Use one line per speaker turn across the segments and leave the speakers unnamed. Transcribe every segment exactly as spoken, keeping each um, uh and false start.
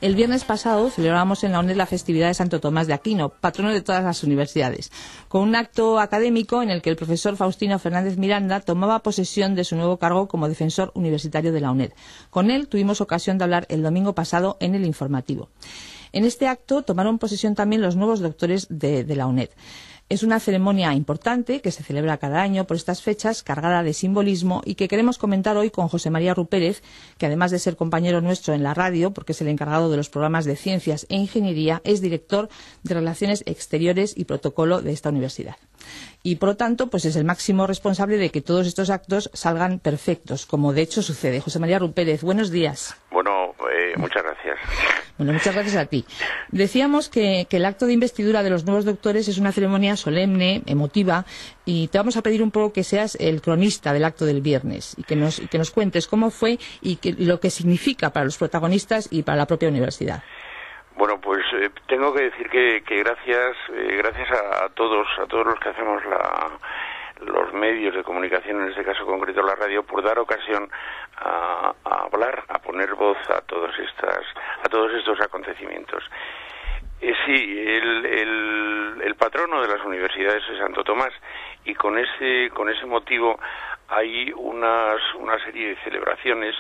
El viernes pasado celebramos en la UNED la festividad de Santo Tomás de Aquino, patrono de todas las universidades, con un acto académico en el que el profesor Faustino Fernández Miranda tomaba posesión de su nuevo cargo como defensor universitario de la UNED. Con él tuvimos ocasión de hablar el domingo pasado en el informativo. En este acto tomaron posesión también los nuevos doctores de, de la UNED. Es una ceremonia importante que se celebra cada año por estas fechas, cargada de simbolismo, y que queremos comentar hoy con José María Rupérez, que además de ser compañero nuestro en la radio, porque es el encargado de los programas de Ciencias e Ingeniería, es director de Relaciones Exteriores y Protocolo de esta universidad. Y, por lo tanto, pues es el máximo responsable de que todos estos actos salgan perfectos, como de hecho sucede. José María Rupérez, buenos días.
Bueno, eh, muchas gracias.
Bueno, muchas gracias a ti. Decíamos que, que el acto de investidura de los nuevos doctores es una ceremonia solemne, emotiva, y te vamos a pedir un poco que seas el cronista del acto del viernes y que nos, y que nos cuentes cómo fue y, que, y lo que significa para los protagonistas y para la propia universidad.
Bueno, pues eh, tengo que decir que, que gracias, eh, gracias a, a todos, a todos los que hacemos la, los medios de comunicación, en este caso concreto la radio, por dar ocasión a, a hablar, a poner voz a todas estas, a todos estos acontecimientos. Eh, sí, el, el, el patrono de las universidades es Santo Tomás, y con ese, con ese motivo hay unas, una serie de celebraciones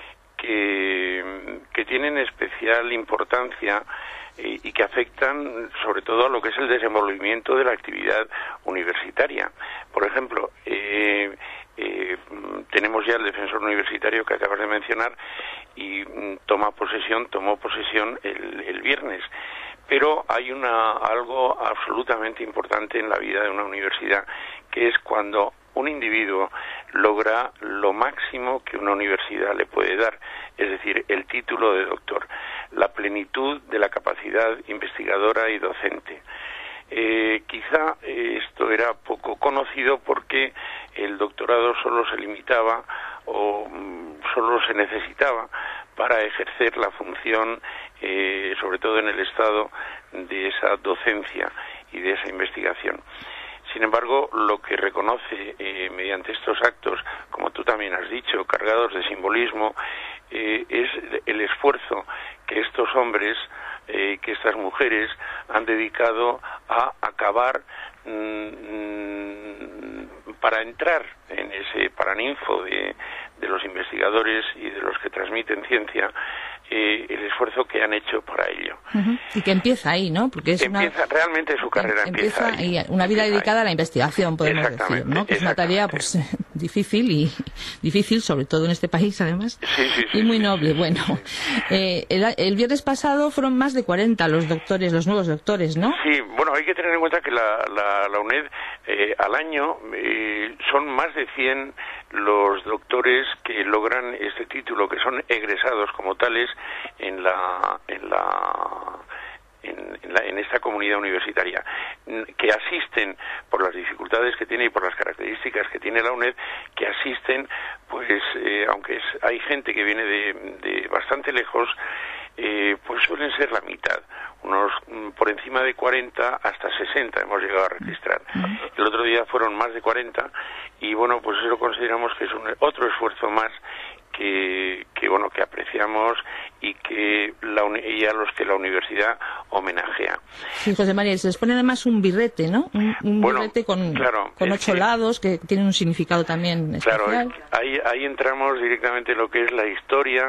que, que tienen especial importancia eh, y que afectan sobre todo a lo que es el desenvolvimiento de la actividad universitaria. Por ejemplo, eh, eh, tenemos ya el defensor universitario que acabas de mencionar y mm, toma posesión, tomó posesión el, el viernes. Pero hay una, algo absolutamente importante en la vida de una universidad, que es cuando un individuo logra lo máximo que una universidad le puede dar, es decir, el título de doctor, la plenitud de la capacidad investigadora y docente. Eh, quizá eh, esto era poco conocido porque el doctorado solo se limitaba o mm, solo se necesitaba para ejercer la función, eh, sobre todo en el Estado, de esa docencia y de esa investigación. Sin embargo, lo que reconoce eh, mediante estos actos, como tú también has dicho, cargados de simbolismo, eh, es el esfuerzo que estos hombres, eh, que estas mujeres han dedicado a acabar mmm, para entrar en ese paraninfo de, de los investigadores y de los que transmiten ciencia, eh, el esfuerzo que han hecho para ello.
Uh-huh. Y que empieza ahí, ¿no? Porque es
empieza, una... realmente su carrera empieza, empieza ahí.
ahí. Una vida
empieza
dedicada
ahí.
a la investigación, podemos decir, ¿no? Que es una tarea pues difícil y difícil, sobre todo en este país, además,
sí, sí, sí,
y muy
sí,
noble.
Sí,
bueno,
sí.
Eh, el, el viernes pasado fueron más de cuarenta los doctores, los nuevos doctores, ¿no?
Sí, bueno, hay que tener en cuenta que la, la, la UNED eh, al año eh, son más de cien los doctores que logran este título, que son egresados como tales en la en la En, en, la, en esta comunidad universitaria, que asisten por las dificultades que tiene y por las características que tiene la UNED, que asisten, pues, eh, aunque es, hay gente que viene de, de bastante lejos, eh, pues suelen ser la mitad, unos por encima de cuarenta hasta sesenta hemos llegado a registrar. El otro día fueron más de cuarenta y, bueno, pues eso consideramos que es un, otro esfuerzo más que, que bueno, que apreciamos y que la, y a los que la universidad homenajea.
Sí, José María, se les pone además un birrete, ¿no? Un, un
bueno,
birrete con,
claro,
con ocho
que,
lados, que tiene un significado también especial.
Claro, ahí, ahí entramos directamente en lo que es la historia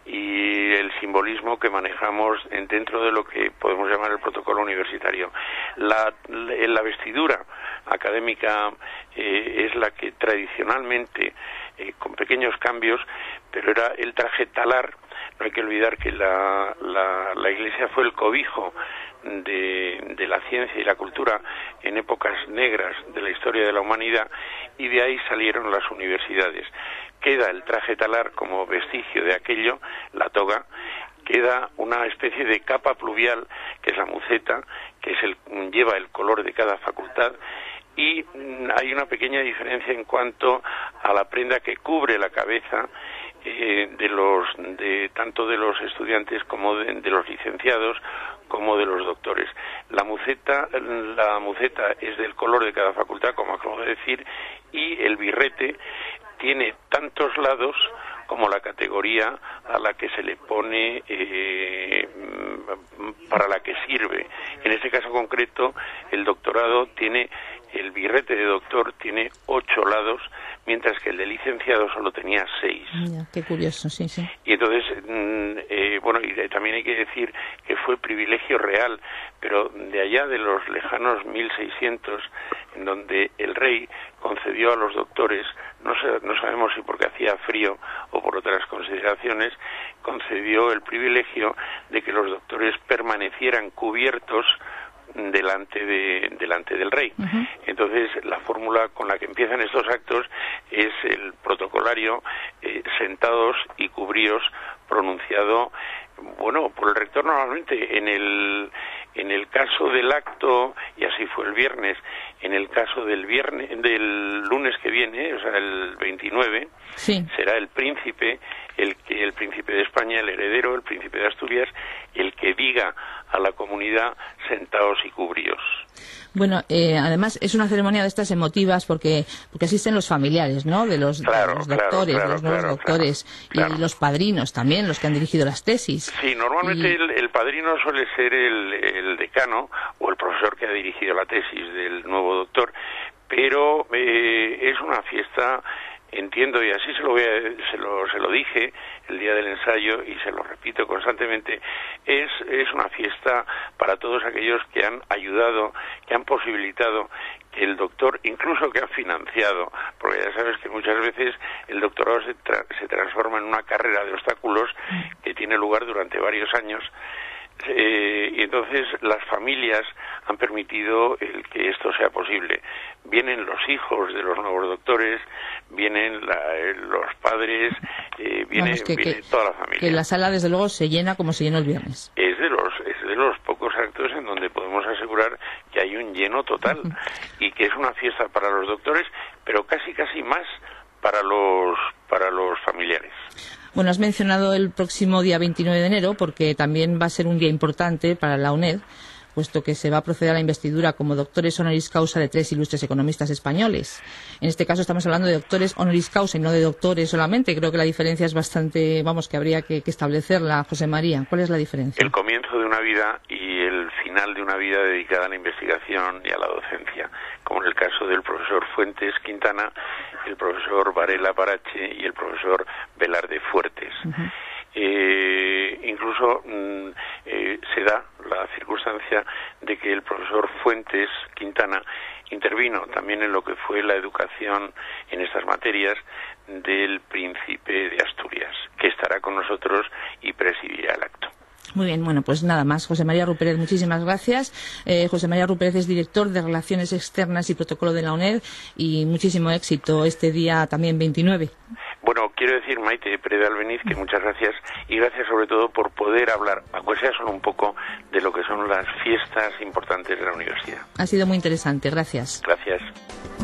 y el simbolismo que manejamos en, dentro de lo que podemos llamar el protocolo universitario. La, la, la vestidura académica eh, es la que tradicionalmente, eh, con pequeños cambios, pero era el traje talar. No hay que olvidar que la, la, la Iglesia fue el cobijo de, de la ciencia y la cultura en épocas negras de la historia de la humanidad, y de ahí salieron las universidades. Queda el traje talar como vestigio de aquello, la toga, queda una especie de capa pluvial, que es la muceta, que es el, lleva el color de cada facultad, y hay una pequeña diferencia en cuanto a la prenda que cubre la cabeza eh, de los de tanto de los estudiantes como de, de los licenciados como de los doctores. La muceta la muceta es del color de cada facultad, como acabo de decir, y el birrete tiene tantos lados como la categoría a la que se le pone, eh, para la que sirve. En este caso concreto, el doctorado tiene, el birrete de doctor tiene ocho lados, mientras que el de licenciado solo tenía seis.
Mira, qué curioso, sí, sí.
Y entonces, eh, bueno, y también hay que decir que fue privilegio real, pero de allá de los lejanos mil seiscientos, en donde el rey concedió a los doctores, no, sé, no sabemos si porque hacía frío o por otras consideraciones, concedió el privilegio de que los doctores permanecieran cubiertos delante de delante del rey. Uh-huh. Entonces, la fórmula con la que empiezan estos actos es el protocolario, eh, sentados y cubríos, pronunciado, bueno, por el rector normalmente. En el en el caso del acto, y así fue el viernes, en el caso del viernes del lunes que viene, o sea, el veintinueve, sí, será el príncipe, el que el príncipe de España, el heredero, el príncipe de Asturias, el que diga a la comunidad sentaos y cubríos.
Bueno, eh, además es una ceremonia de estas emotivas porque porque asisten los familiares, ¿no? De los,
claro,
de los doctores,
claro, claro,
de los nuevos
claro,
doctores,
claro,
y los padrinos también, los que han dirigido las tesis.
Sí, normalmente
y...
el, el padrino suele ser el, el decano o el profesor que ha dirigido la tesis del nuevo doctor, pero eh, es una fiesta, entiendo, y así se lo, voy a, se lo se lo dije el día del ensayo y se lo repito constantemente, es es una fiesta para todos aquellos que han ayudado, que han posibilitado que el doctor, incluso que ha financiado, porque ya sabes que muchas veces el doctorado se, tra se transforma en una carrera de obstáculos que tiene lugar durante varios años. Eh, y entonces las familias han permitido el que esto sea posible. Vienen los hijos de los nuevos doctores, vienen la, eh, los padres, eh, viene, Vamos, que, viene que, toda la familia.
Que la sala desde luego se llena como se llenó el viernes.
Es de los es de los pocos actos en donde podemos asegurar que hay un lleno total uh-huh. y que es una fiesta para los doctores, pero casi casi más para los para los familiares.
Bueno, has mencionado el próximo día veintinueve de enero porque también va a ser un día importante para la UNED, puesto que se va a proceder a la investidura como doctores honoris causa de tres ilustres economistas españoles. En este caso estamos hablando de doctores honoris causa y no de doctores solamente. Creo que la diferencia es bastante, vamos, que habría que, que establecerla, José María. ¿Cuál es la diferencia?
El comienzo de una vida y el final de una vida dedicada a la investigación y a la docencia, como en el caso del profesor Fuentes Quintana, el profesor Varela Parache y el profesor Velarde Fuertes. Uh-huh. Eh, incluso mm, eh, se da la circunstancia de que el profesor Fuentes Quintana intervino también en lo que fue la educación en estas materias del príncipe de Asturias, que estará con nosotros y presidirá el acto.
Muy bien, bueno, pues nada más. José María Rupérez, muchísimas gracias. Eh, José María Rupérez es director de Relaciones Externas y Protocolo de la UNED y muchísimo éxito este día también veintinueve.
Bueno, quiero decir, Maite Pérez Albeniz, que muchas gracias y gracias sobre todo por poder hablar, aunque sea solo un poco, de lo que son las fiestas importantes de la universidad.
Ha sido muy interesante, gracias.
Gracias.